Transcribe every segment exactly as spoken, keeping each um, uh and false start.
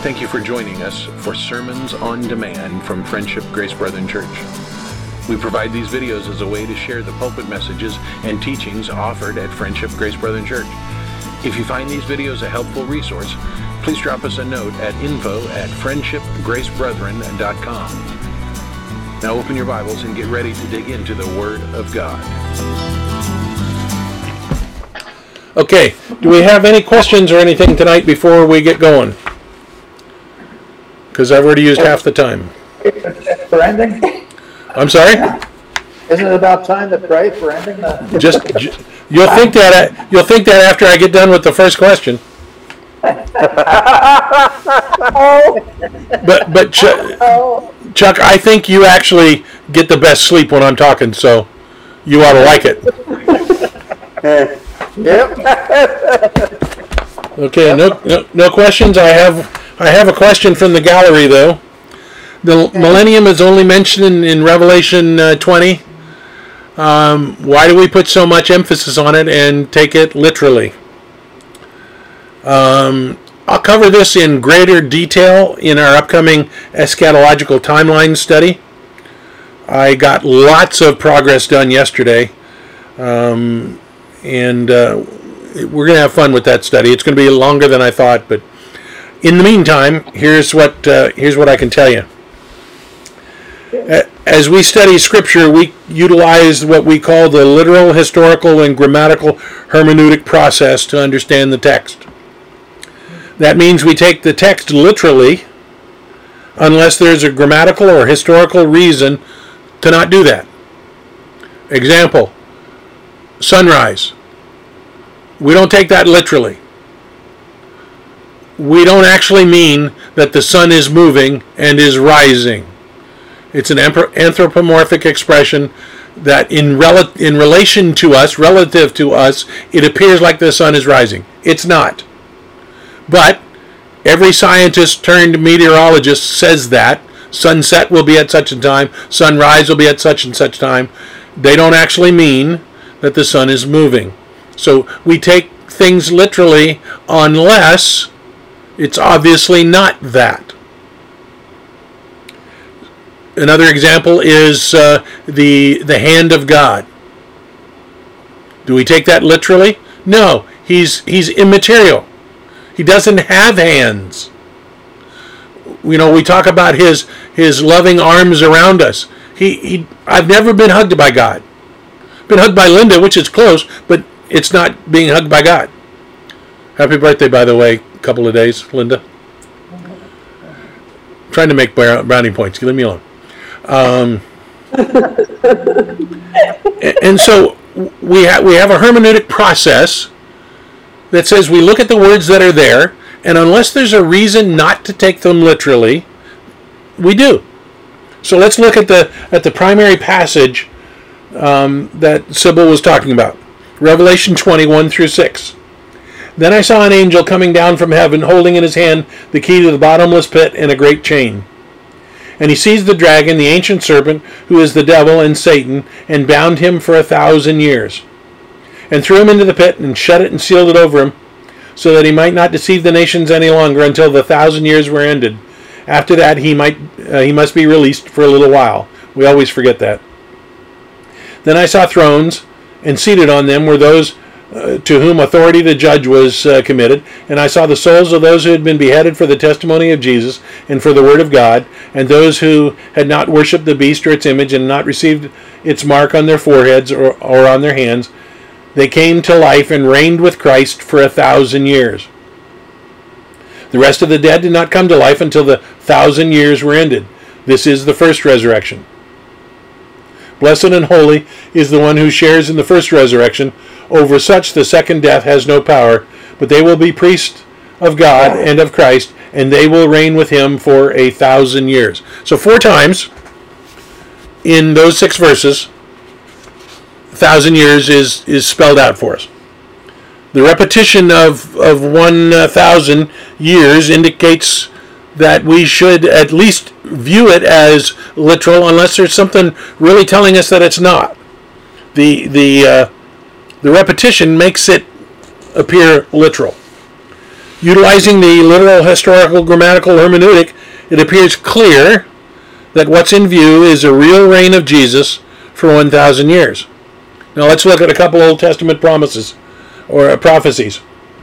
Thank you for joining us for Sermons on Demand from Friendship Grace Brethren Church. We provide these videos as a way to share the pulpit messages and teachings offered at Friendship Grace Brethren Church. If you find these videos a helpful resource, please drop us a note at info at friendship grace brethren dot com. Now open your Bibles and get ready to dig into the Word of God. Okay, do we have any questions or anything tonight before we get going? Because I've already used half the time. For ending? I'm sorry? Isn't it about time to pray for ending? The... Just you'll think that you'll think that after I get done with the first question. But but Chuck, Chuck, I think you actually get the best sleep when I'm talking, so you ought to like it. Yep. Okay, no, no no questions. I have I have a question from the gallery though. The millennium is only mentioned in, in Revelation uh, twenty. Um, why do we put so much emphasis on it and take it literally? Um, I'll cover this in greater detail in our upcoming eschatological timeline study. I got lots of progress done yesterday, um, and uh, we're going to have fun with that study. It's going to be longer than I thought, but in the meantime, here's what uh, here's what I can tell you. As we study Scripture, we utilize what we call the literal, historical, and grammatical hermeneutic process to understand the text. That means we take the text literally unless there's a grammatical or historical reason to not do that. Example, sunrise. We don't take that literally. We don't actually mean that the sun is moving and is rising. It's an anthropomorphic expression that in rel- in relation to us, relative to us, it appears like the sun is rising. It's not. But every scientist turned meteorologist says that. Sunset will be at such a time. Sunrise will be at such and such time. They don't actually mean that the sun is moving. So we take things literally unless it's obviously not that. Another example is uh, the the hand of God. Do we take that literally? No, he's he's immaterial. He doesn't have hands. You know, we talk about his his loving arms around us. He he. I've never been hugged by God. Been hugged by Linda, which is close, but it's not being hugged by God. Happy birthday, by the way. A couple of days, Linda. I'm trying to make brownie points. Leave me alone. Um, and so we have we have a hermeneutic process that says we look at the words that are there, and unless there's a reason not to take them literally, we do. So let's look at the at the primary passage um, that Sybil was talking about, Revelation twenty-one through six. Then I saw an angel coming down from heaven, holding in his hand the key to the bottomless pit and a great chain. And he seized the dragon, the ancient serpent, who is the devil and Satan, and bound him for a thousand years, and threw him into the pit, and shut it and sealed it over him, so that he might not deceive the nations any longer until the thousand years were ended. After that, he might uh, he must be released for a little while. We always forget that. Then I saw thrones, and seated on them were those Uh, to whom authority to judge was uh, committed, and I saw the souls of those who had been beheaded for the testimony of Jesus and for the word of God, and those who had not worshipped the beast or its image and not received its mark on their foreheads or, or on their hands. They came to life and reigned with Christ for a thousand years. The rest of the dead did not come to life until the thousand years were ended. This is the first resurrection. Blessed and holy is the one who shares in the first resurrection. Over such the second death has no power, but they will be priests of God and of Christ, and they will reign with him for a thousand years. So four times in those six verses, a thousand years is, is spelled out for us. The repetition of, of one uh, thousand years indicates that we should at least view it as literal, unless there's something really telling us that it's not. The the uh, the repetition makes it appear literal. Utilizing the literal, historical, grammatical hermeneutic, it appears clear that what's in view is a real reign of Jesus for one thousand years. Now let's look at a couple Old Testament promises, or uh, prophecies.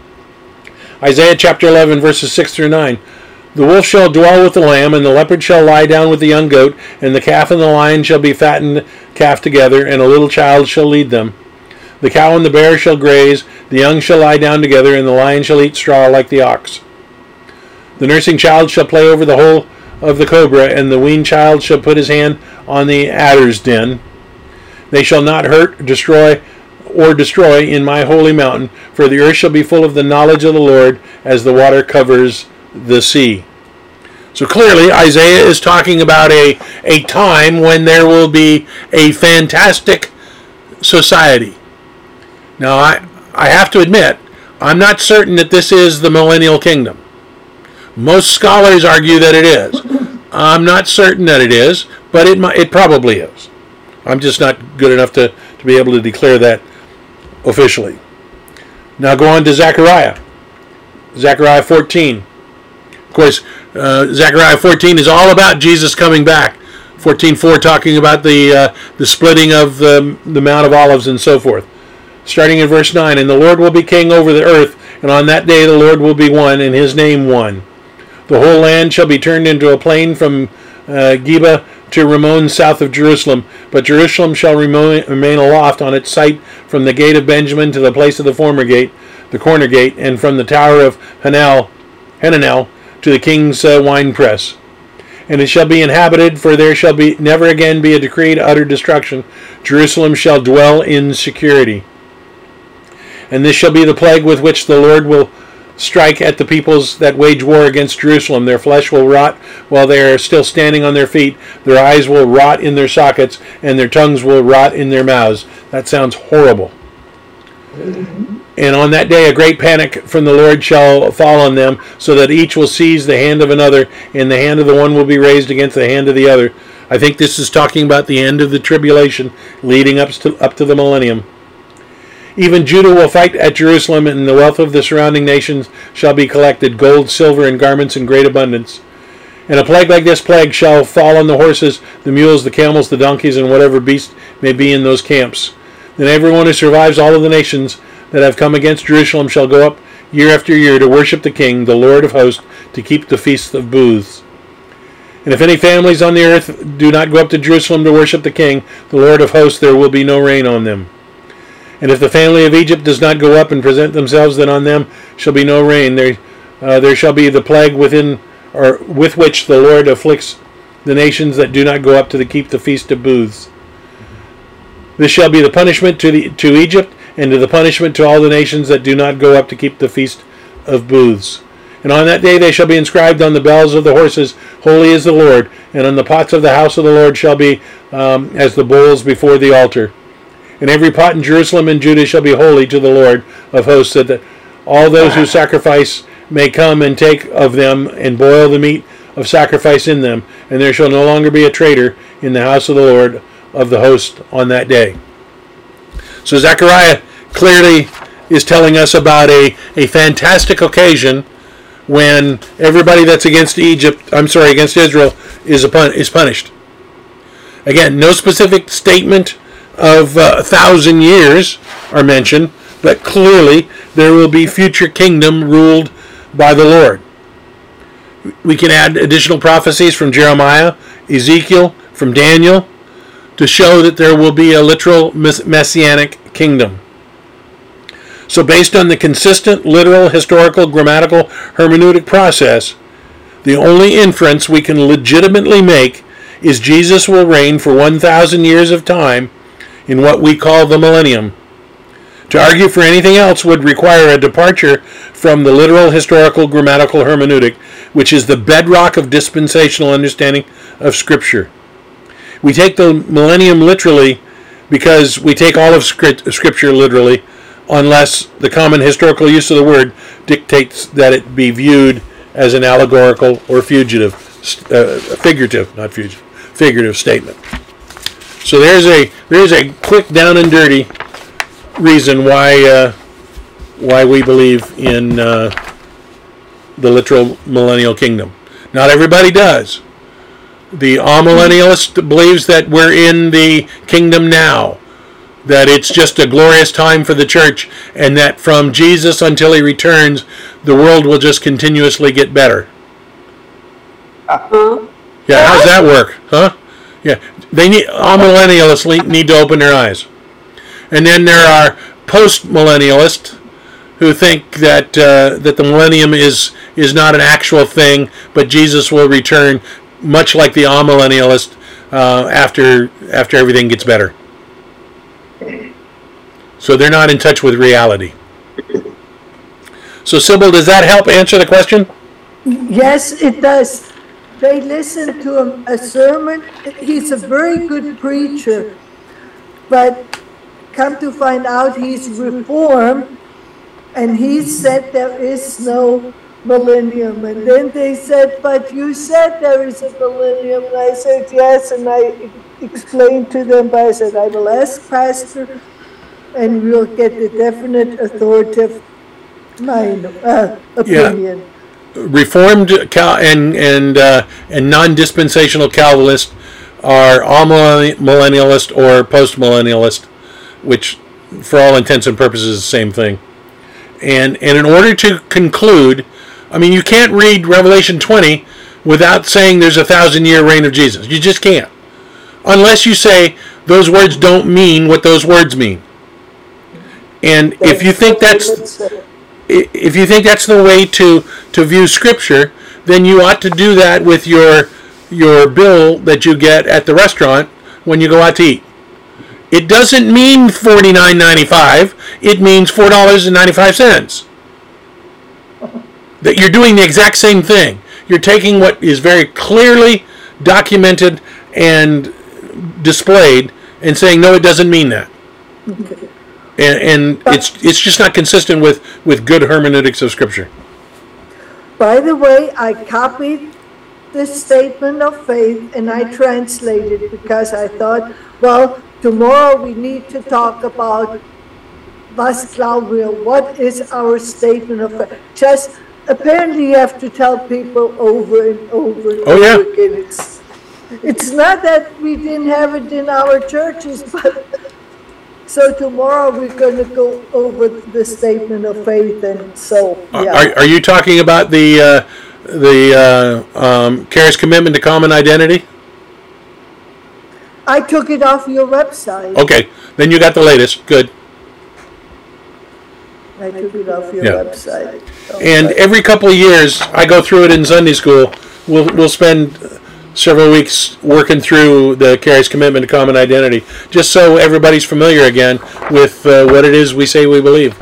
Isaiah chapter eleven, verses six through nine. The wolf shall dwell with the lamb, and the leopard shall lie down with the young goat, and the calf and the lion shall be fattened calf together, and a little child shall lead them. The cow and the bear shall graze, the young shall lie down together, and the lion shall eat straw like the ox. The nursing child shall play over the hole of the cobra, and the weaned child shall put his hand on the adder's den. They shall not hurt, destroy, or destroy in my holy mountain, for the earth shall be full of the knowledge of the Lord as the water covers the sea. So clearly Isaiah is talking about a, a time when there will be a fantastic society. Now I, I have to admit, I'm not certain that this is the millennial kingdom. Most scholars argue that it is. I'm not certain that it is, but it it probably is. I'm just not good enough to, to be able to declare that officially. Now go on to Zechariah. Zechariah fourteen. Of course, uh, Zechariah fourteen is all about Jesus coming back. fourteen four talking about the uh, the splitting of the, the Mount of Olives and so forth. Starting in verse nine, and the Lord will be king over the earth, and on that day the Lord will be one, and his name one. The whole land shall be turned into a plain from uh, Geba to Rimmon south of Jerusalem, but Jerusalem shall remain, remain aloft on its site from the gate of Benjamin to the place of the former gate, the corner gate, and from the tower of Hananel, Hananel to the king's uh, winepress. And it shall be inhabited, for there shall be never again be a decreed utter destruction. Jerusalem shall dwell in security. And this shall be the plague with which the Lord will strike at the peoples that wage war against Jerusalem. Their flesh will rot while they are still standing on their feet. Their eyes will rot in their sockets, and their tongues will rot in their mouths. That sounds horrible. And on that day a great panic from the Lord shall fall on them, so that each will seize the hand of another, and the hand of the one will be raised against the hand of the other. I think this is talking about the end of the tribulation leading up to, up to the millennium. Even Judah will fight at Jerusalem, and the wealth of the surrounding nations shall be collected, gold, silver, and garments in great abundance. And a plague like this plague shall fall on the horses, the mules, the camels, the donkeys, and whatever beast may be in those camps. Then everyone who survives all of the nations that have come against Jerusalem shall go up year after year to worship the King, the Lord of hosts, to keep the feast of booths. And if any families on the earth do not go up to Jerusalem to worship the King, the Lord of hosts, there will be no rain on them. And if the family of Egypt does not go up and present themselves, then on them shall be no rain. There, uh, there shall be the plague within, or with which the Lord afflicts the nations that do not go up to the, keep the feast of booths. This shall be the punishment to the to Egypt, and to the punishment to all the nations that do not go up to keep the feast of booths. And on that day they shall be inscribed on the bells of the horses, Holy is the Lord, and on the pots of the house of the Lord shall be um, as the bowls before the altar. And every pot in Jerusalem and Judah shall be holy to the Lord of hosts, so that all those who sacrifice may come and take of them, and boil the meat of sacrifice in them. And there shall no longer be a traitor in the house of the Lord of the host on that day. So Zechariah clearly is telling us about a, a fantastic occasion when everybody that's against Egypt, I'm sorry, against Israel, is, upon, is punished. Again, no specific statement of uh, a thousand years are mentioned, but clearly there will be future kingdom ruled by the Lord. We can add additional prophecies from Jeremiah, Ezekiel, from Daniel, to show that there will be a literal messianic kingdom. So based on the consistent, literal, historical, grammatical, hermeneutic process, the only inference we can legitimately make is Jesus will reign for one thousand years of time in what we call the millennium. To argue for anything else would require a departure from the literal, historical, grammatical hermeneutic, which is the bedrock of dispensational understanding of Scripture. We take the millennium literally because we take all of Scripture literally, unless the common historical use of the word dictates that it be viewed as an allegorical or fugitive, uh, figurative, not fugitive, figurative statement. So there's a there's a quick down and dirty reason why uh, why we believe in uh, the literal millennial kingdom. Not everybody does. The amillennialist believes that we're in the kingdom now, that it's just a glorious time for the church, and that from Jesus until he returns, the world will just continuously get better. Uh-huh. Yeah, how's that work? Huh? Yeah, they need amillennialists need to open their eyes. And then there are post-millennialists who think that uh, that the millennium is is not an actual thing, but Jesus will return, much like the amillennialist, uh, after after everything gets better. So they're not in touch with reality. So Sybil, does that help answer the question? Yes, it does. They listen to a, a sermon. He's a very good preacher, but come to find out he's reformed, and he said there is no millennium. And then they said, but you said there is a millennium. And I said, yes, and I explained to them, but I said, I will ask Pastor, and we'll get a definite authoritative mind, uh, opinion. Yeah. Reformed Cal- and and uh, and non-dispensational Calvinists are all millennialist or post-millennialist, which, for all intents and purposes, is the same thing. And and in order to conclude, I mean, you can't read Revelation twenty without saying there's a thousand-year reign of Jesus. You just can't, unless you say those words don't mean what those words mean. And if you think that's if you think that's the way to, to view Scripture, then you ought to do that with your your bill that you get at the restaurant when you go out to eat. It doesn't mean forty-nine ninety-five. It means four dollars and ninety-five cents. That you're doing the exact same thing. You're taking what is very clearly documented and displayed and saying, no, it doesn't mean that. Okay. And, and it's it's just not consistent with, with good hermeneutics of Scripture. By the way, I copied the statement of faith and I translated it because I thought, well, tomorrow we need to talk about was glauben wir, what is our statement of faith. Just apparently you have to tell people over and over and oh, over yeah. again. It's, it's not that we didn't have it in our churches, but so tomorrow we're going to go over the statement of faith, and so yeah. Are, are you talking about the uh, the uh, um, Charis Commitment to Common Identity? I took it off your website. Okay, then you got the latest. Good. I took it off your Yeah. website. So, And but- every couple of years, I go through it in Sunday school. We'll we'll spend several weeks working through the Charis Commitment to Common Identity, just so everybody's familiar again with uh, what it is we say we believe.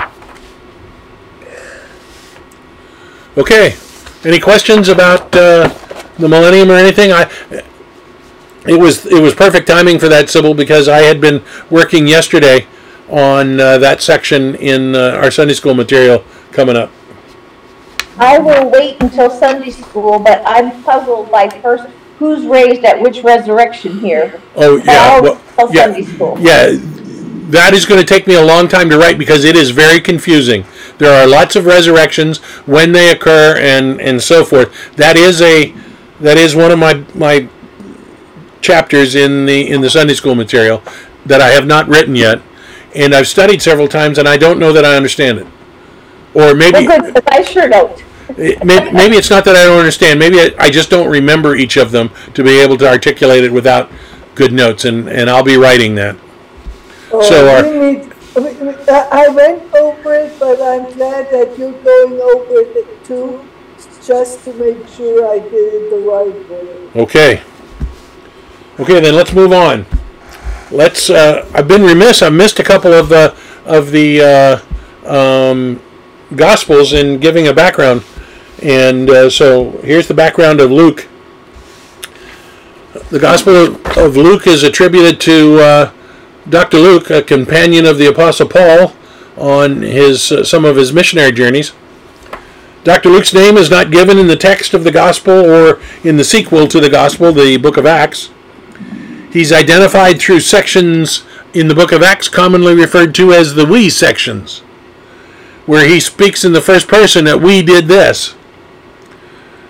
Okay. Any questions about uh, the millennium or anything? I it was it was perfect timing for that, Sybil, because I had been working yesterday on uh, that section in uh, our Sunday school material coming up. I will wait until Sunday school, but I'm puzzled by first who's raised at which resurrection here. Oh yeah, All well, till yeah, Sunday school. yeah. That is going to take me a long time to write because it is very confusing. There are lots of resurrections, when they occur, and, and so forth. That is a that is one of my my chapters in the in the Sunday school material that I have not written yet, and I've studied several times, and I don't know that I understand it. Or maybe Well, good, 'cause I sure don't. it, maybe, maybe it's not that I don't understand. Maybe I, I just don't remember each of them to be able to articulate it without good notes, and, and I'll be writing that. Oh, So our- we need- I I went over it, but I'm glad that you're going over it too, just to make sure I did it the right way. Okay. Okay, then let's move on. Let's. Uh, I've been remiss. I missed a couple of the of the uh, um, Gospels in giving a background, and uh, so here's the background of Luke. The Gospel of Luke is attributed to uh, Doctor Luke, a companion of the Apostle Paul, on his uh, some of his missionary journeys. Doctor Luke's name is not given in the text of the Gospel or in the sequel to the Gospel, the Book of Acts. He's identified through sections in the Book of Acts commonly referred to as the we sections, where he speaks in the first person that we did this.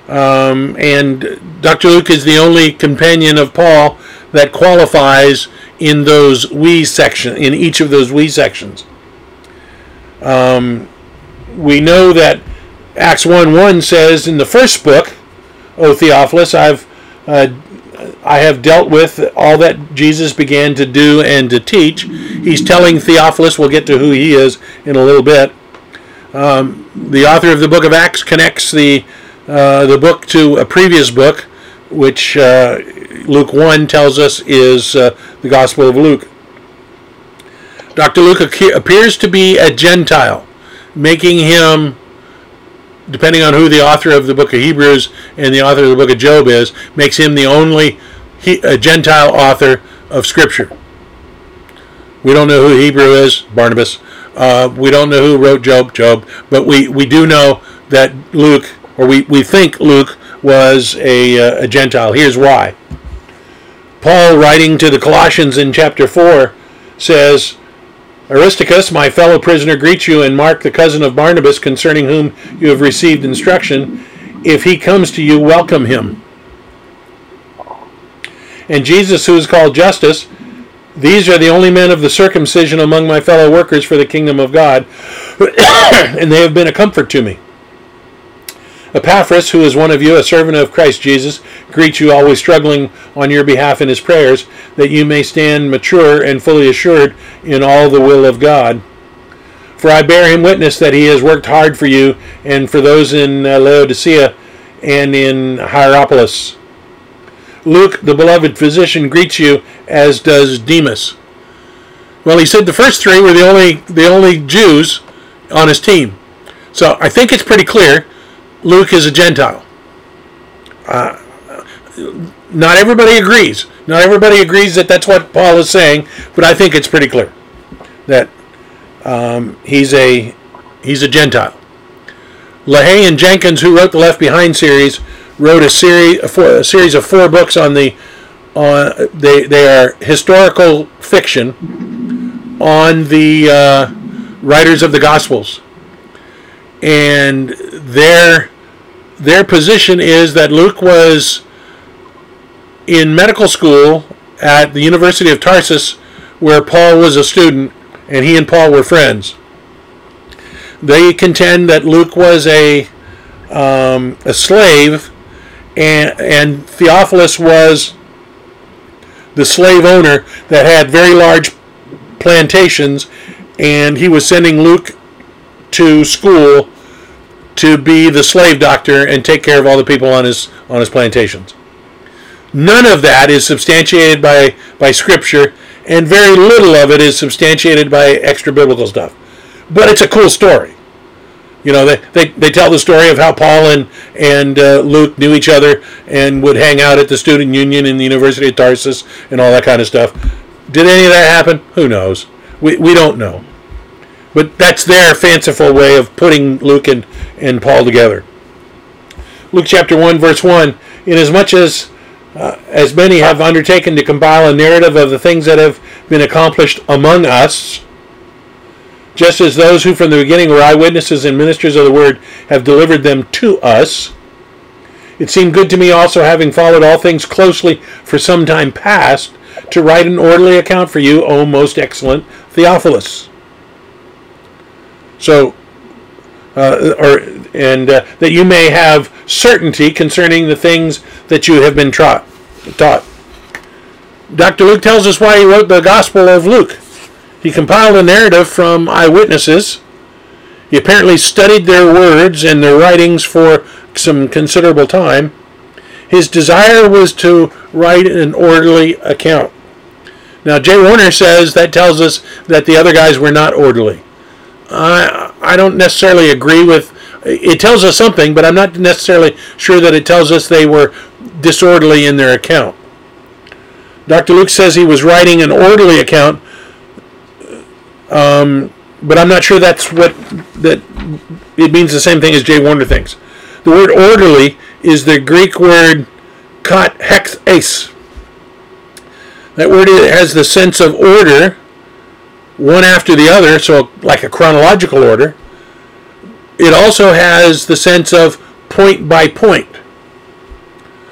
Um, and Doctor Luke is the only companion of Paul that qualifies in those we section, in each of those we sections. Um, we know that Acts one one says in the first book, O Theophilus, I've uh, I have dealt with all that Jesus began to do and to teach. He's telling Theophilus, we'll get to who he is in a little bit. Um, the author of the book of Acts connects the uh, the book to a previous book, which uh, Luke one tells us is uh, the Gospel of Luke. Doctor Luke appears to be a Gentile, making him, depending on who the author of the book of Hebrews and the author of the book of Job is, makes him the only he, a Gentile author of Scripture. We don't know who Hebrew is, Barnabas. Uh, we don't know who wrote Job, Job. But we, we do know that Luke, or we, we think Luke, was a, uh, a Gentile. Here's why. Paul, writing to the Colossians in chapter four, says, Aristarchus, my fellow prisoner, greets you, and Mark, the cousin of Barnabas, concerning whom you have received instruction. If he comes to you, welcome him. And Jesus, who is called Justus, these are the only men of the circumcision among my fellow workers for the kingdom of God, and they have been a comfort to me. Epaphras, who is one of you, a servant of Christ Jesus, greets you, always struggling on your behalf in his prayers, that you may stand mature and fully assured in all the will of God. For I bear him witness that he has worked hard for you and for those in uh, Laodicea and in Hierapolis. Luke, the beloved physician, greets you, as does Demas. Well, he said the first three were the only the only Jews on his team. So I think it's pretty clear Luke is a Gentile. Uh, not everybody agrees. Not everybody agrees that that's what Paul is saying, but I think it's pretty clear that um, he's a he's a Gentile. LaHaye and Jenkins, who wrote the Left Behind series, wrote a series a, four, a series of four books on the on they they are historical fiction on the uh, writers of the Gospels. And their their position is that Luke was in medical school at the University of Tarsus, where Paul was a student, and he and Paul were friends. They contend that Luke was a um, a slave, and and Theophilus was the slave owner that had very large plantations, and he was sending Luke to school to be the slave doctor and take care of all the people on his on his plantations. None of that is substantiated by, by Scripture, and very little of it is substantiated by extra biblical stuff. But it's a cool story. You know, they, they, they tell the story of how Paul and, and uh, Luke knew each other and would hang out at the student union in the University of Tarsus and all that kind of stuff. Did any of that happen? Who knows? We we don't know. But that's their fanciful way of putting Luke and, and Paul together. Luke chapter one, verse one, inasmuch as uh, as many have undertaken to compile a narrative of the things that have been accomplished among us, just as those who from the beginning were eyewitnesses and ministers of the word have delivered them to us, it seemed good to me also, having followed all things closely for some time past, to write an orderly account for you, O most excellent Theophilus. So, uh, or and uh, that you may have certainty concerning the things that you have been taught. Taught. Doctor Luke tells us why he wrote the Gospel of Luke. He compiled a narrative from eyewitnesses. He apparently studied their words and their writings for some considerable time. His desire was to write an orderly account. Now, Jay Warner says that tells us that the other guys were not orderly. I I don't necessarily agree with. It tells us something, but I'm not necessarily sure that it tells us they were disorderly in their account. Doctor Luke says he was writing an orderly account, um, but I'm not sure that's what that it means the same thing as Jay Warner thinks. The word orderly is the Greek word kat hex ace. That word has the sense of order, one after the other, so like a chronological order. It also has the sense of point by point.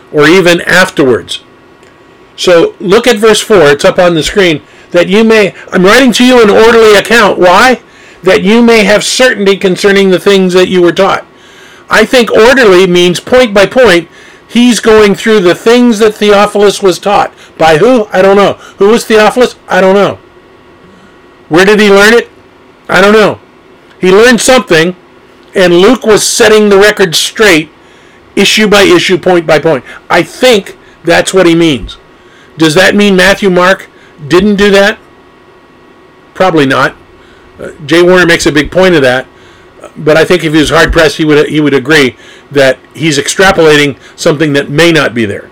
or even afterwards. So look at verse four. It's up on the screen. That you may, I'm writing to you an orderly account. Why? That you may have certainty concerning the things that you were taught. I think orderly means point by point. He's going through the things that Theophilus was taught. By who? I don't know. Who was Theophilus? I don't know. Where did he learn it? I don't know. He learned something, and Luke was setting the record straight, issue by issue, point by point. I think that's what he means. Does that mean Matthew, Mark didn't do that? Probably not. Uh, Jay Warner makes a big point of that, but I think if he was hard pressed, he would he would agree that he's extrapolating something that may not be there.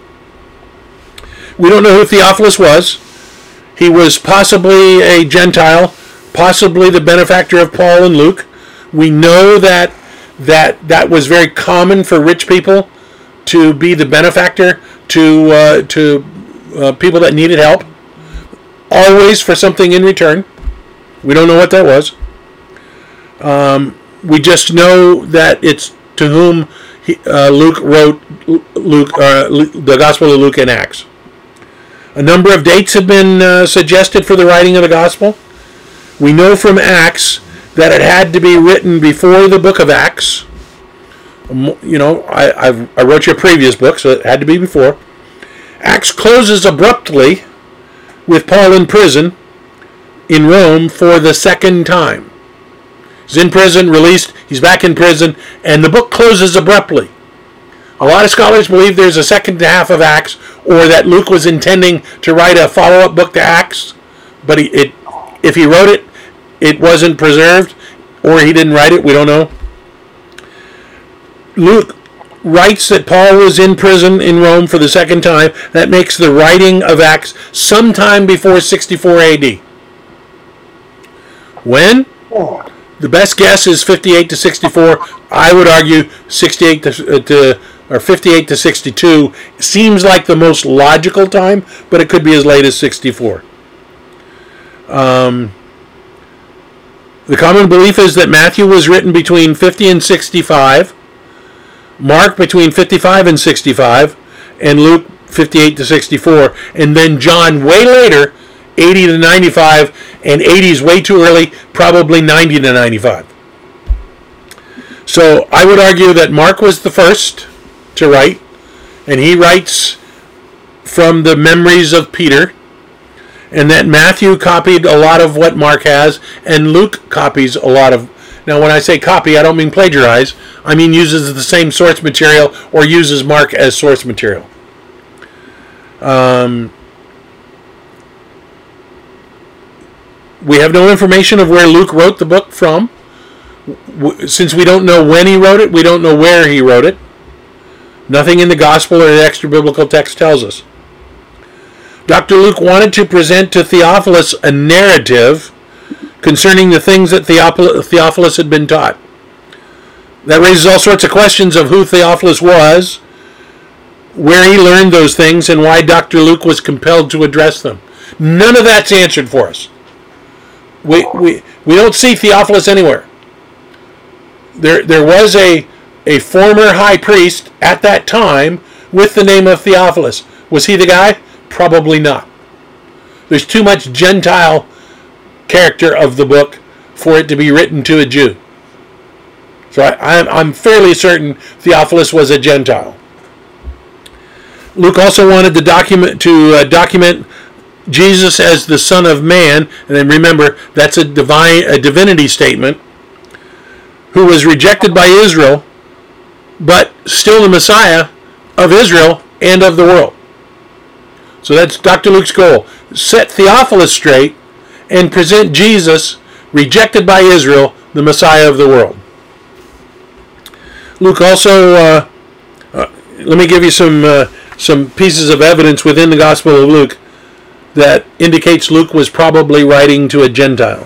We don't know who Theophilus was. He was possibly a Gentile, possibly the benefactor of Paul and Luke. We know that that that was very common for rich people to be the benefactor to uh, to uh, people that needed help, always for something in return. We don't know what that was. Um, we just know that it's to whom he, uh, Luke wrote Luke uh, the Gospel of Luke and Acts. A number of dates have been uh, suggested for the writing of the Gospel. We know from Acts that it had to be written before the book of Acts. You know, I, I've, I wrote you a previous book, so it had to be before. Acts closes abruptly with Paul in prison in Rome for the second time. He's in prison, released, he's back in prison, and the book closes abruptly. A lot of scholars believe there's a second half of Acts, or that Luke was intending to write a follow-up book to Acts, but he, it, if he wrote it, it wasn't preserved, or he didn't write it, we don't know. Luke writes that Paul was in prison in Rome for the second time. That makes the writing of Acts sometime before sixty-four A D. When? The best guess is fifty-eight to sixty-four. I would argue sixty-eight to, uh, to or fifty-eight to sixty-two seems like the most logical time, but it could be as late as sixty-four. Um, the common belief is that Matthew was written between fifty and sixty-five, Mark between fifty-five and sixty-five, and Luke fifty-eight to sixty-four, and then John way later, eighty to ninety-five, and eighty is way too early, probably ninety to ninety-five. So I would argue that Mark was the first to write, and he writes from the memories of Peter, and that Matthew copied a lot of what Mark has, and Luke copies a lot of. Now when I say copy, I don't mean plagiarize. I mean uses the same source material or uses Mark as source material. Um, we have no information of where Luke wrote the book from. Since we don't know when he wrote it, we don't know where he wrote it. Nothing in the gospel or the extra biblical text tells us. Doctor Luke wanted to present to Theophilus a narrative concerning the things that Theophilus had been taught. That raises all sorts of questions of who Theophilus was, where he learned those things, and why Doctor Luke was compelled to address them. None of that's answered for us. We we, we don't see Theophilus anywhere. There there was a, a former high priest at that time with the name of Theophilus. Was he the guy? Probably not. There's too much Gentile character of the book for it to be written to a Jew. So I, I'm, I'm fairly certain Theophilus was a Gentile. Luke also wanted to document to uh, document Jesus as the Son of Man, and then remember that's a divine a divinity statement, who was rejected by Israel, but still the Messiah of Israel and of the world. So that's Doctor Luke's goal: set Theophilus straight and present Jesus, rejected by Israel, the Messiah of the world. Luke also, uh, uh, let me give you some uh, some pieces of evidence within the Gospel of Luke that indicates Luke was probably writing to a Gentile.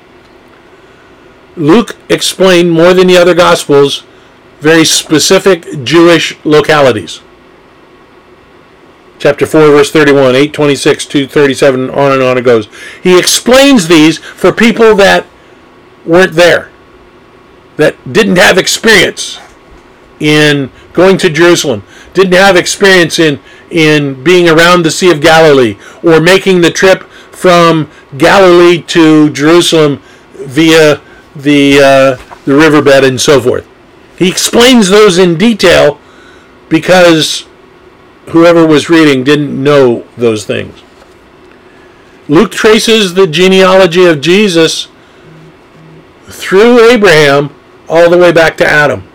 Luke explained more than the other Gospels very specific Jewish localities. Chapter four, verse thirty-one, eight twenty-six, two thirty-seven, on and on it goes. He explains these for people that weren't there, that didn't have experience in going to Jerusalem, didn't have experience in in being around the Sea of Galilee, or making the trip from Galilee to Jerusalem via the uh, the riverbed and so forth. He explains those in detail because whoever was reading didn't know those things. Luke traces the genealogy of Jesus through Abraham all the way back to Adam.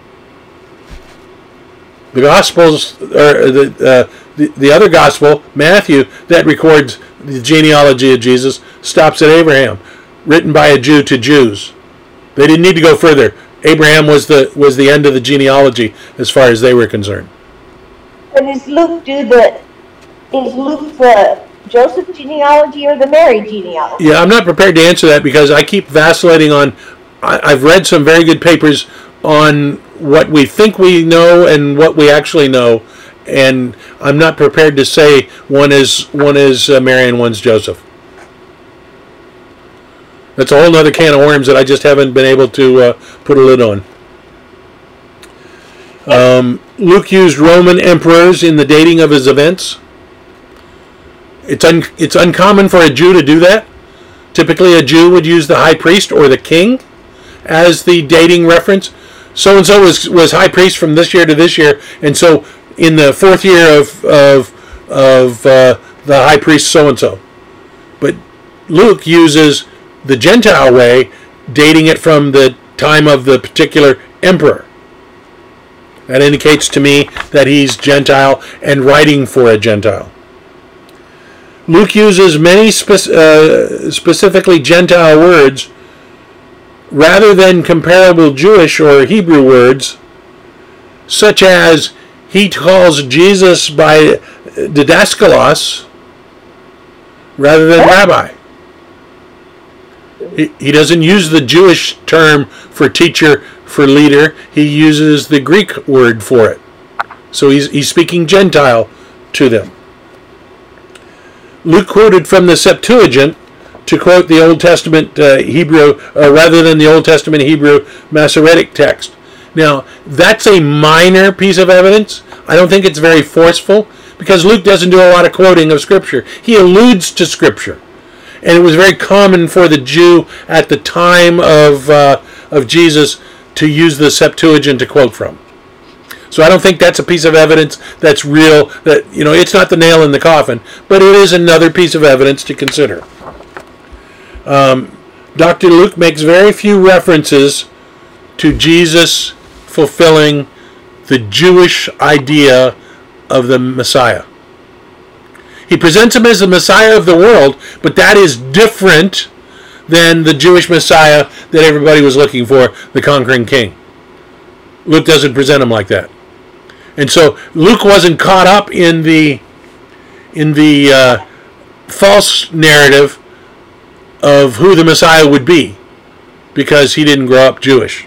The Gospels, or the, uh, the the other Gospel, Matthew, that records the genealogy of Jesus, stops at Abraham, written by a Jew to Jews. They didn't need to go further. Abraham was the was the end of the genealogy as far as they were concerned. And is Luke do the is Luke the Joseph genealogy or the Mary genealogy? Yeah, I'm not prepared to answer that because I keep vacillating on. I, I've read some very good papers on what we think we know and what we actually know, and I'm not prepared to say one is one is uh, Mary and one's Joseph. That's a whole other can of worms that I just haven't been able to uh, put a lid on. Um, Luke used Roman emperors in the dating of his events. It's un, it's uncommon for a Jew to do that. Typically, a Jew would use the high priest or the king as the dating reference. So-and-so was, was high priest from this year to this year, and so in the fourth year of, of, of uh, the high priest so-and-so. But Luke uses the Gentile way, dating it from the time of the particular emperor. That indicates to me that he's Gentile and writing for a Gentile. Luke uses many spe- uh, specifically Gentile words rather than comparable Jewish or Hebrew words, such as he calls Jesus by didaskalos rather than rabbi. He, he doesn't use the Jewish term for teacher, for leader. He uses the Greek word for it. So he's, he's speaking Gentile to them. Luke quoted from the Septuagint to quote the Old Testament uh, Hebrew, uh, rather than the Old Testament Hebrew Masoretic text. Now, that's a minor piece of evidence. I don't think it's very forceful, because Luke doesn't do a lot of quoting of Scripture. He alludes to Scripture. And it was very common for the Jew at the time of uh, of Jesus to use the Septuagint to quote from. So I don't think that's a piece of evidence that's real. That, you know, it's not the nail in the coffin, but it is another piece of evidence to consider. Um, Doctor Luke makes very few references to Jesus fulfilling the Jewish idea of the Messiah. He presents him as the Messiah of the world, but that is different than the Jewish Messiah that everybody was looking for, the conquering king. Luke doesn't present him like that. And so Luke wasn't caught up in the in the uh, false narrative of who the Messiah would be, because he didn't grow up Jewish.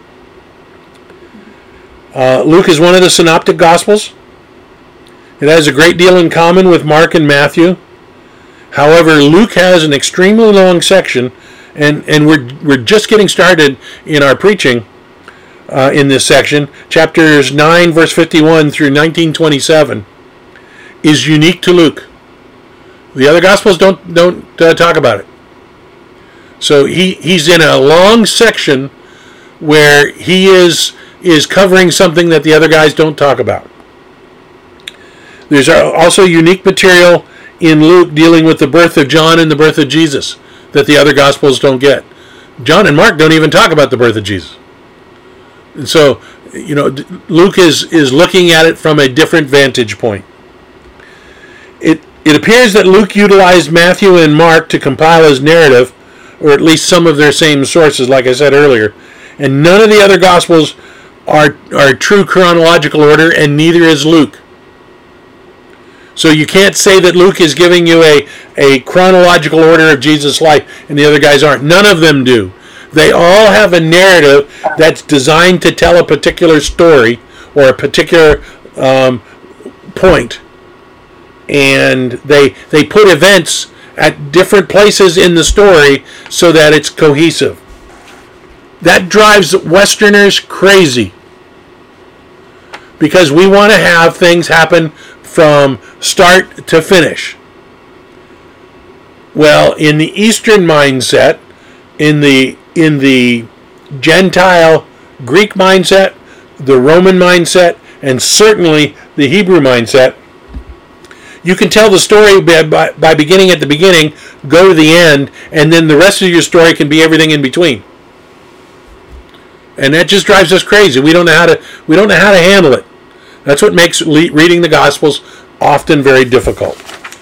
Uh, Luke is one of the synoptic Gospels. It has a great deal in common with Mark and Matthew. However, Luke has an extremely long section, and, and we're, we're just getting started in our preaching uh, in this section. Chapters nine, verse fifty-one through nineteen twenty-seven is unique to Luke. The other Gospels don't, don't uh, talk about it. So he, he's in a long section where he is, is covering something that the other guys don't talk about. There's also unique material in Luke dealing with the birth of John and the birth of Jesus that the other Gospels don't get. John and Mark don't even talk about the birth of Jesus. And so, you know, Luke is, is looking at it from a different vantage point. It, it appears that Luke utilized Matthew and Mark to compile his narrative, or at least some of their same sources, like I said earlier. And none of the other Gospels are, are true chronological order, and neither is Luke. So you can't say that Luke is giving you a, a chronological order of Jesus' life and the other guys aren't. None of them do. They all have a narrative that's designed to tell a particular story or a particular um, point. And they they put events at different places in the story so that it's cohesive. That drives Westerners crazy. because we want to have things happen from start to finish. Well, in the Eastern mindset, in the in the Gentile Greek mindset, the Roman mindset, and certainly the Hebrew mindset, you can tell the story by, by, by beginning at the beginning, go to the end, and then the rest of your story can be everything in between. And that just drives us crazy. We don't know how to we don't know how to handle it. That's what makes le- reading the Gospels often very difficult.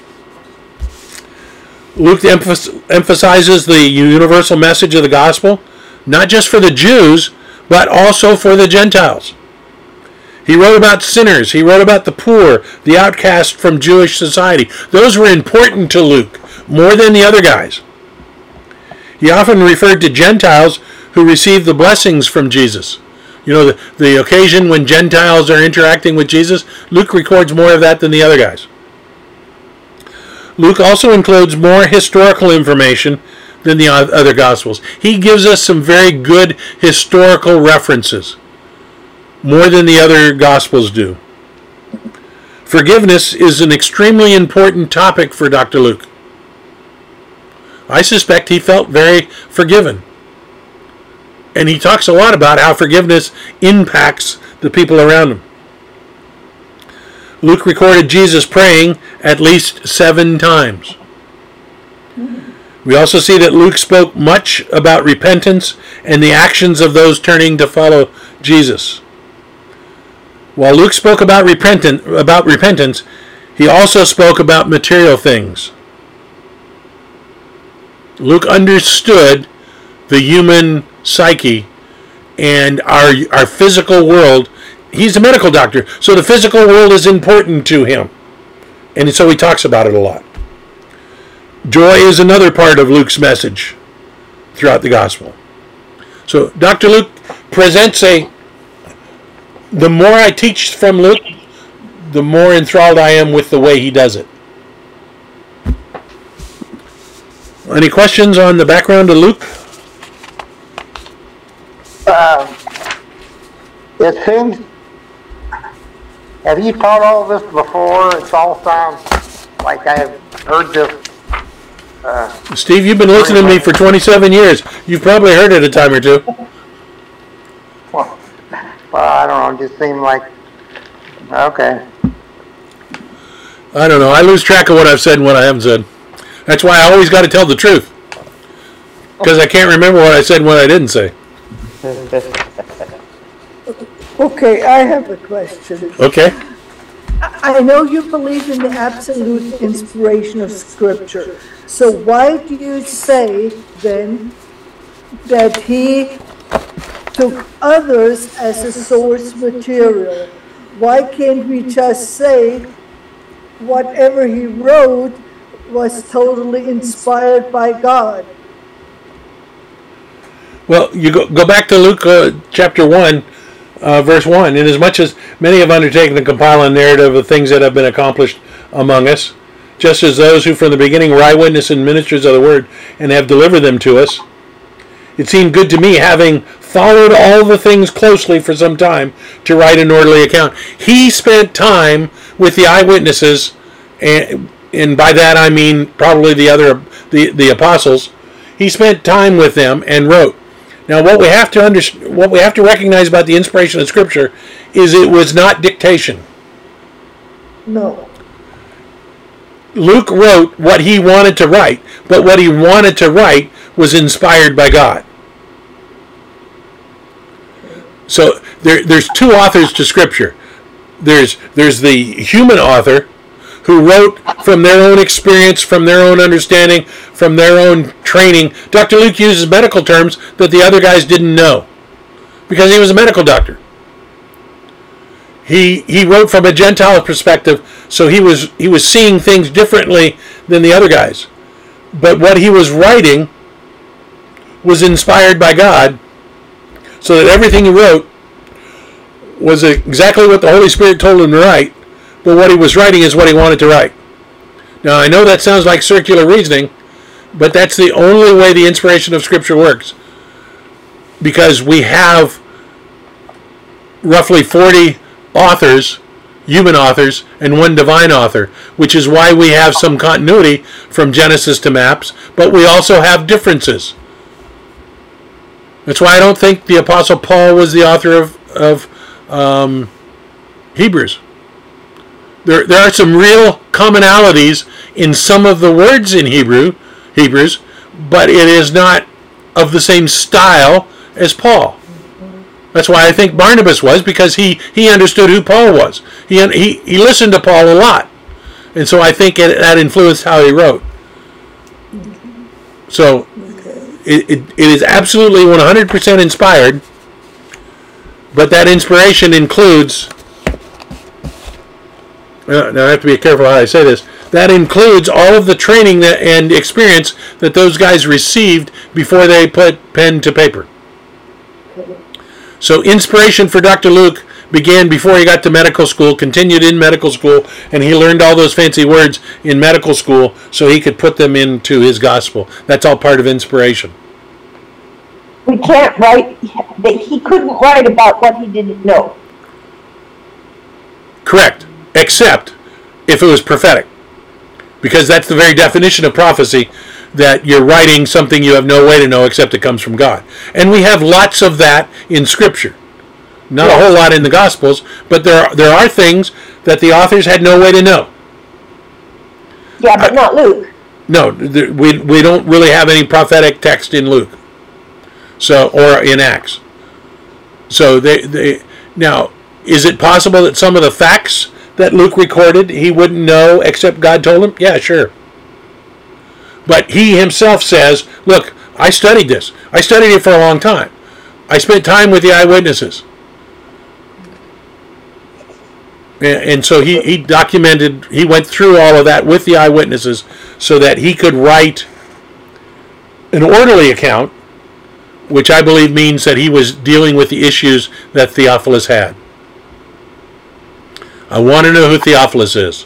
Luke emph- emphasizes the universal message of the gospel, not just for the Jews, but also for the Gentiles. He wrote about sinners. He wrote about the poor, the outcast from Jewish society. Those were important to Luke, more than the other guys. He often referred to Gentiles who received the blessings from Jesus. You know, the, the occasion when Gentiles are interacting with Jesus, Luke records more of that than the other guys. Luke also includes more historical information than the other Gospels. He gives us some very good historical references, more than the other Gospels do. Forgiveness is an extremely important topic for Doctor Luke. I suspect he felt very forgiven. And he talks a lot about how forgiveness impacts the people around him. Luke recorded Jesus praying at least seven times. We also see that Luke spoke much about repentance and the actions of those turning to follow Jesus. While Luke spoke about repentant, about repentance, he also spoke about material things. Luke understood the human psyche and our our physical world. He's a medical doctor, so the physical world is important to him. And so he talks about it a lot. Joy is another part of Luke's message throughout the gospel. So Doctor Luke presents a, the more I teach from Luke, the more enthralled I am with the way he does it. Any questions on the background of Luke? Uh, it seems, have you taught all this before? It all sounds like I've heard this. Uh, Steve, you've been listening to me for twenty-seven years. You've probably heard it a time or two. Well, well, I don't know. It just seemed like, okay. I don't know. I lose track of what I've said and what I haven't said. That's why I always got to tell the truth. Because I can't remember what I said and what I didn't say. Okay, I have a question. Okay. I know you believe in the absolute inspiration of Scripture. So why do you say then that he took others as a source material? Why can't we just say whatever he wrote was totally inspired by God? Well, you go, go back to Luke uh, chapter one, uh, verse one. Inasmuch as many have undertaken to compile a narrative of things that have been accomplished among us, just as those who from the beginning were eyewitnesses and ministers of the word and have delivered them to us, it seemed good to me, having followed all the things closely for some time, to write an orderly account. He spent time with the eyewitnesses, and, and by that I mean probably the other the, the apostles. He spent time with them and wrote. Now, what we have to under, what we have to recognize about the inspiration of Scripture is it was not dictation. No. Luke wrote what he wanted to write, but what he wanted to write was inspired by God. So there, there's two authors to Scripture. There's there's the human author who wrote from their own experience, from their own understanding, from their own training. Doctor Luke uses medical terms that the other guys didn't know because he was a medical doctor. He he wrote from a Gentile perspective, so he was he was seeing things differently than the other guys. But what he was writing was inspired by God, so that everything he wrote was exactly what the Holy Spirit told him to write, but what he was writing is what he wanted to write. Now, I know that sounds like circular reasoning, but that's the only way the inspiration of Scripture works, because we have roughly forty authors, human authors, and one divine author, which is why we have some continuity from Genesis to maps, but we also have differences. That's why I don't think the Apostle Paul was the author of, of um, Hebrews. There, there are some real commonalities in some of the words in Hebrew, Hebrews, but it is not of the same style as Paul. That's why I think Barnabas was, because he, he understood who Paul was. He, he he listened to Paul a lot. And so I think it, that influenced how he wrote. So it, it, it is absolutely one hundred percent inspired, but that inspiration includes, uh, now I have to be careful how I say this, that includes all of the training that, and experience that those guys received before they put pen to paper. So inspiration for Doctor Luke began before he got to medical school, continued in medical school, and he learned all those fancy words in medical school so he could put them into his gospel. That's all part of inspiration. We can't write, he couldn't write about what he didn't know. Correct, except if it was prophetic. Because that's the very definition of prophecy, that you're writing something you have no way to know except it comes from God. And we have lots of that in Scripture. Not a whole lot in the Gospels, but there are, there are things that the authors had no way to know. Yeah, but I, not Luke. No, we we don't really have any prophetic text in Luke. So, or in Acts. So they they now, is it possible that some of the facts that Luke recorded he wouldn't know except God told him? Yeah, sure. But he himself says, look, I studied this. I studied it for a long time. I spent time with the eyewitnesses. And so he, he documented, he went through all of that with the eyewitnesses so that he could write an orderly account, which I believe means that he was dealing with the issues that Theophilus had. I want to know who Theophilus is.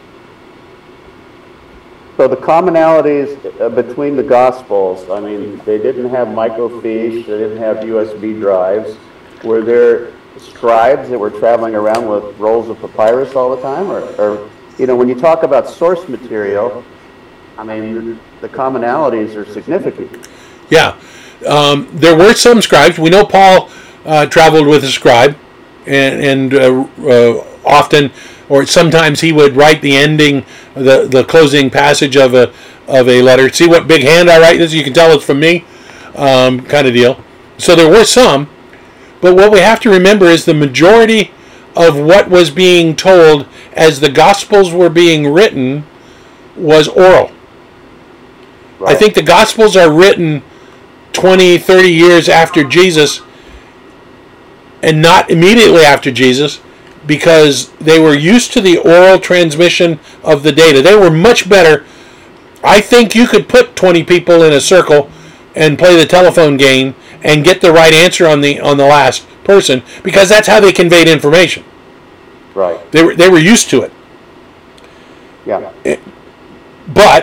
So the commonalities between the Gospels, I mean, they didn't have microfiche, they didn't have U S B drives. Were there scribes that were traveling around with rolls of papyrus all the time? Or, or you know, when you talk about source material, I mean, the commonalities are significant. Yeah. Um, there were some scribes. We know Paul uh, traveled with a scribe, and, and uh, uh, often, or sometimes he would write the ending, the the closing passage of a of a letter. See what big hand I write this? You can tell it's from me, um, kind of deal. So there were some, but what we have to remember is the majority of what was being told as the Gospels were being written was oral. Right. I think the Gospels are written twenty, thirty years after Jesus, and not immediately after Jesus, because they were used to the oral transmission of the data. They were much better. I think you could put twenty people in a circle and play the telephone game and get the right answer on the on the last person, because that's how they conveyed information. Right. They were they were used to it. Yeah. But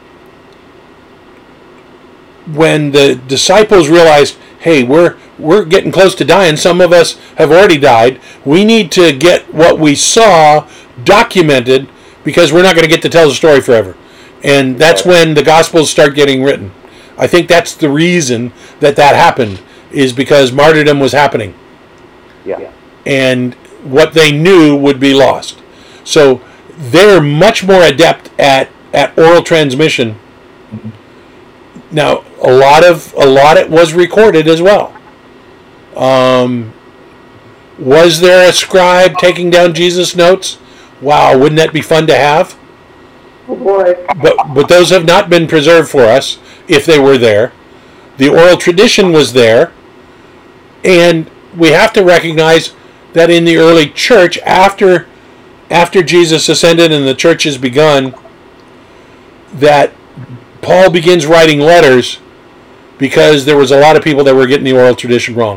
when the disciples realized, hey, we're we're getting close to dying, some of us have already died, we need to get what we saw documented, because we're not going to get to tell the story forever. And that's when the Gospels start getting written. I think that's the reason that that happened, is because martyrdom was happening. Yeah. And what they knew would be lost. So they're much more adept at, at oral transmission. Now, a lot of a lot it was recorded as well. Um, was there a scribe taking down Jesus' notes? Wow, wouldn't that be fun to have? Oh boy. But but those have not been preserved for us, if they were there. The oral tradition was there, and we have to recognize that in the early church, after after Jesus ascended and the church has begun, that Paul begins writing letters because there was a lot of people that were getting the oral tradition wrong.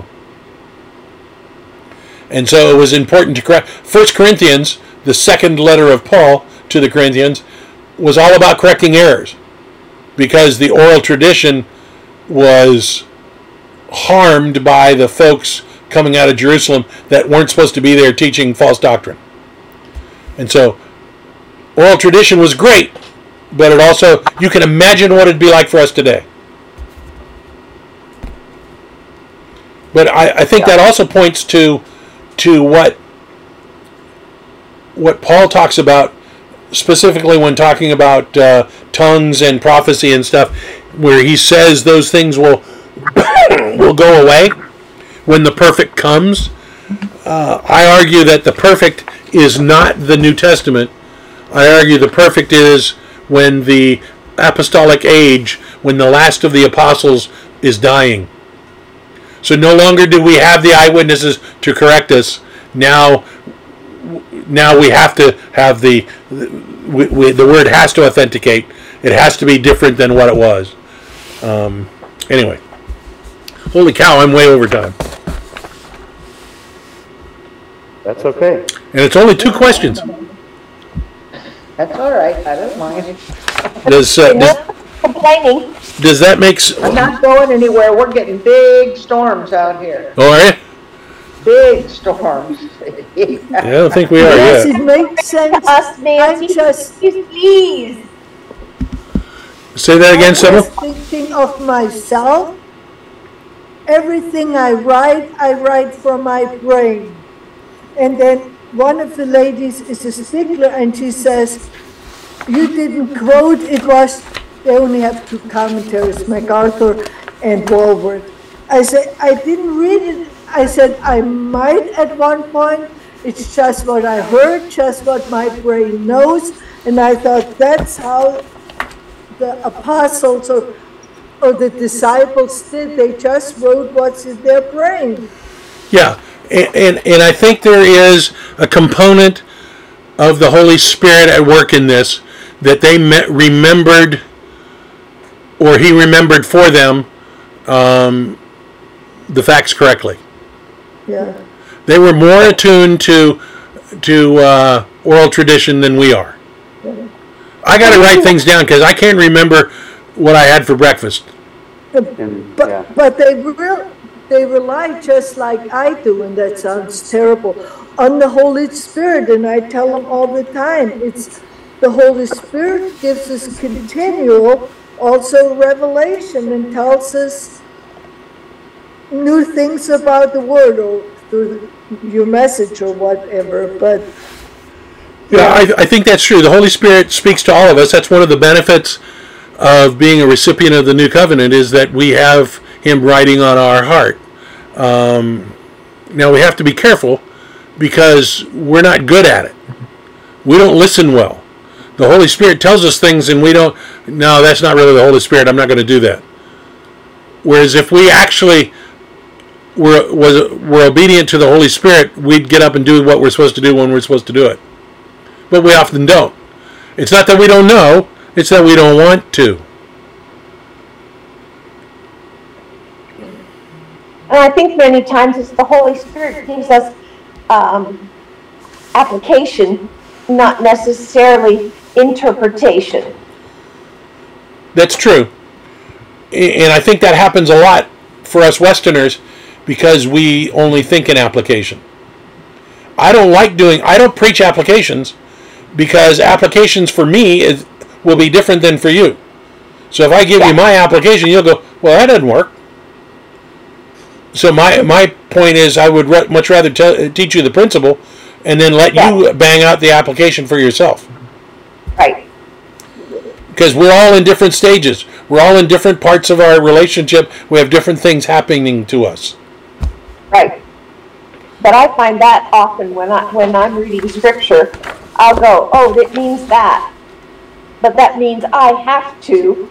And so it was important to correct. First Corinthians, the second letter of Paul to the Corinthians, was all about correcting errors, because the oral tradition was harmed by the folks coming out of Jerusalem that weren't supposed to be there teaching false doctrine. And so oral tradition was great, but it also, you can imagine what it'd be like for us today. But I, I think that also points to to what what Paul talks about, specifically when talking about uh, tongues and prophecy and stuff, where he says those things will will go away when the perfect comes. Uh, I argue that the perfect is not the New Testament. I argue the perfect is when the apostolic age, when the last of the apostles is dying. So no longer do we have the eyewitnesses to correct us. Now, now we have to have the we, we, the word has to authenticate. It has to be different than what it was. Um, anyway, holy cow! I'm way over time. That's okay. And it's only two questions. That's all right, I don't mind. Does uh, does, Complaining. does that make s- I'm not going anywhere, we're getting big storms out here, Oh, are you? big storms. Yeah, I don't think we are Yes, yet. it makes sense. Us, Nancy, I'm just, please, please. Say that again, I'm Sybil. just thinking of myself. Everything I write, I write from my brain. And then one of the ladies is a stickler and she says, you didn't quote, it was, they only have two commentaries, MacArthur and Walworth. I said, I didn't read it. I said, I might at one point. It's just what I heard, just what my brain knows. And I thought that's how the apostles or, or the disciples did. They just wrote what's in their brain. Yeah, and, and and I think there is a component of the Holy Spirit at work in this, that they met, remembered, or he remembered for them, um, the facts correctly. Yeah. They were more attuned to to uh, oral tradition than we are. I got to write things down because I can't remember what I had for breakfast. And, But, yeah. but they re- they rely just like I do, and that sounds terrible, on the Holy Spirit. And I tell them all the time, it's the Holy Spirit gives us continual also revelation and tells us new things about the Word or through your message or whatever. But Yeah, I, I think that's true. The Holy Spirit speaks to all of us. That's one of the benefits of being a recipient of the New Covenant, is that we have Him writing on our heart. Um, now, we have to be careful because we're not good at it. We don't listen well. The Holy Spirit tells us things and we don't, no, that's not really the Holy Spirit. I'm not going to do that. Whereas if we actually were, was, were obedient to the Holy Spirit, we'd get up and do what we're supposed to do when we're supposed to do it. But we often don't. It's not that we don't know, it's that we don't want to. And I think many times it's the Holy Spirit gives us um, application, not necessarily interpretation. That's true. And I think that happens a lot for us Westerners because we only think in application. I don't like doing, I don't preach applications because applications for me is, will be different than for you. So if I give you my application, you'll go, well, that doesn't work. So my my point is I would re- much rather te- teach you the principle and then let Yeah. you bang out the application for yourself. Right. Because we're all in different stages. We're all in different parts of our relationship. We have different things happening to us. Right. But I find that often when I when I'm reading scripture, I'll go, oh, that means that. But that means I have to.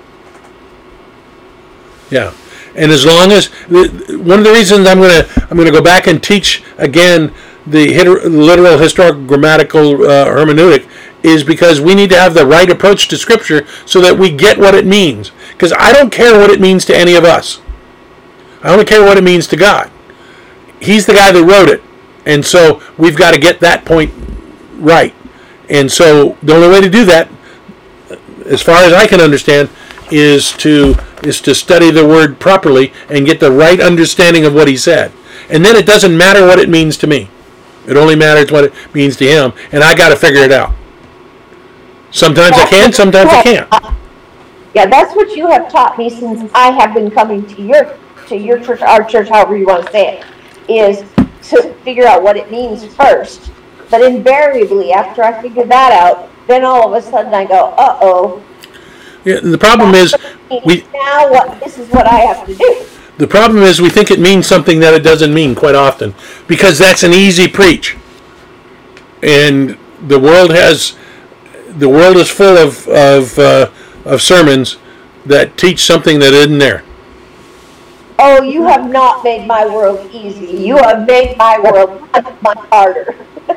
Yeah. And as long as one of the reasons I'm going to I'm going to go back and teach again the hit- literal historical grammatical uh, hermeneutic is because we need to have the right approach to Scripture so that we get what it means. Because I don't care what it means to any of us. I only care what it means to God. He's the guy that wrote it, and so we've got to get that point right. And so the only way to do that, as far as I can understand, is to is to study the Word properly and get the right understanding of what He said. and then it doesn't matter what it means to me. It only matters what it means to him, and I got to figure it out. Sometimes I can, sometimes I can't. Yeah, that's what you have taught me since I have been coming to your to your church, our church, however you want to say it, is to figure out what it means first. But invariably, after I figure that out, then all of a sudden I go, uh-oh. Yeah, the problem is, we now what? This is what I have to do. the problem is we think it means something that it doesn't mean quite often, because that's an easy preach, and the world has the world is full of of uh, of sermons that teach something that isn't there. Oh, you have not made my world easy. You have made my world much harder.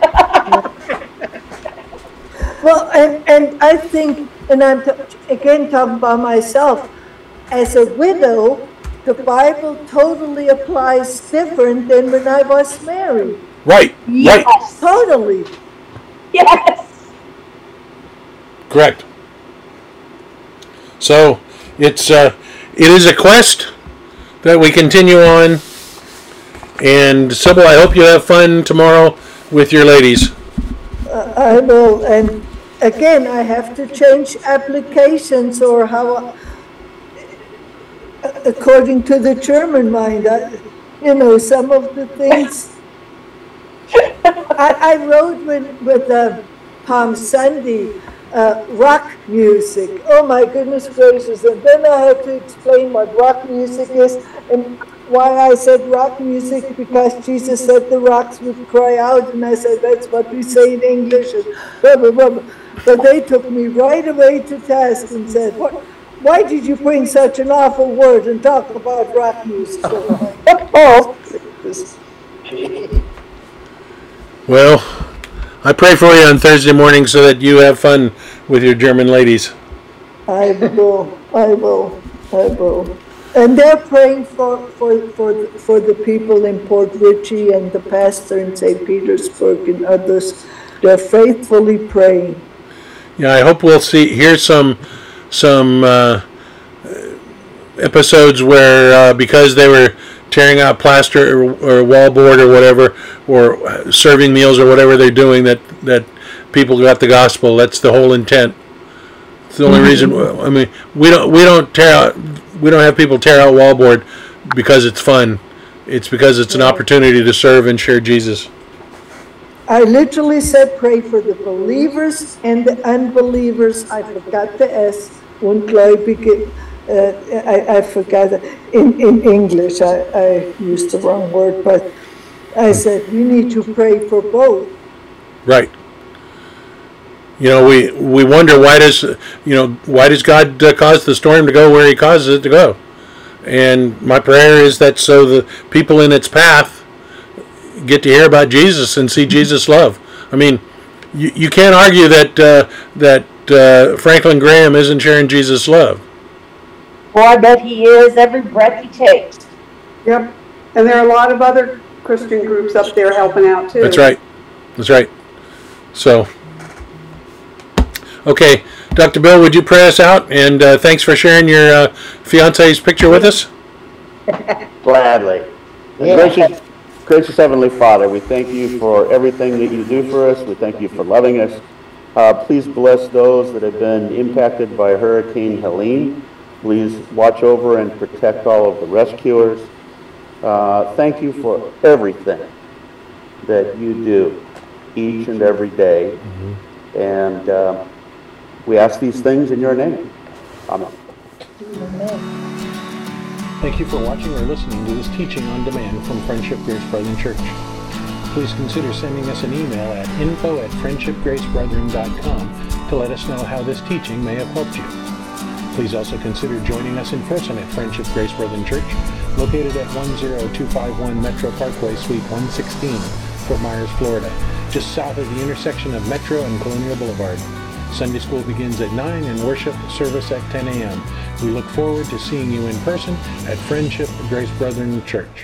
Well, and, and I think, and I'm t- again talking about myself, as a widow, the Bible totally applies different than when I was married. Right. Yes. Right. Totally. Yes. Correct. So it's uh, it is a quest that we continue on. And Sybil, I hope you have fun tomorrow with your ladies. Uh, I will, and again, I have to change applications or how, according to the German mind, I, you know, some of the things. I, I wrote with, with uh, Palm Sunday, uh, rock music. Oh my goodness gracious. And then I had to explain what rock music is and why I said rock music, because Jesus said the rocks would cry out, and I said that's what we say in English, and blah, blah, blah, blah. But they took me right away to task and said, what, why did you bring such an awful word and talk about rock music? Oh, Well, I pray for you on Thursday morning so that you have fun with your German ladies. I will, I will, I will. And they're praying for, for, for, for the people in Port Richey and the pastor in Saint Petersburg and others. They're faithfully praying. Yeah, I hope we'll see hear some some uh, episodes where uh, because they were tearing out plaster or, or wallboard or whatever, or serving meals or whatever they're doing, that that people got the gospel. That's the whole intent. It's the only reason. I mean, we don't we don't tear out we don't have people tear out wallboard because it's fun. It's because it's an opportunity to serve and share Jesus. I literally said pray for the believers and the unbelievers. I forgot the S. Ungläubige. Uh, I, I forgot it. In, in English. I, I used the wrong word, but I said you need to pray for both. Right. You know, we, we wonder why does you know why does God uh, cause the storm to go where He causes it to go, and my prayer is that so the people in its path get to hear about Jesus and see Jesus' love. I mean, you, you can't argue that uh, that uh, Franklin Graham isn't sharing Jesus' love. Well, I bet he is every breath he takes. Yep. And there are a lot of other Christian groups up there helping out too. That's right. That's right. So, okay, Doctor Bill, would you pray us out? And uh, thanks for sharing your uh, fiance's picture with us. Gladly. Yeah. Gracious, gracious Heavenly Father, we thank you for everything that you do for us. We thank you for loving us. Uh, please bless those that have been impacted by Hurricane Helene. Please watch over and protect all of the rescuers. Uh, thank you for everything that you do each and every day. Mm-hmm. And uh, we ask these things in your name. Amen. Thank you for watching or listening to this teaching on demand from Friendship Grace Brethren Church. Please consider sending us an email at info at friendship grace brethren dot com to let us know how this teaching may have helped you. Please also consider joining us in person at Friendship Grace Brethren Church, located at one zero two five one Metro Parkway, Suite one sixteen, Fort Myers, Florida, just south of the intersection of Metro and Colonial Boulevard. Sunday school begins at nine and worship service at ten a.m. We look forward to seeing you in person at Friendship Grace Brethren Church.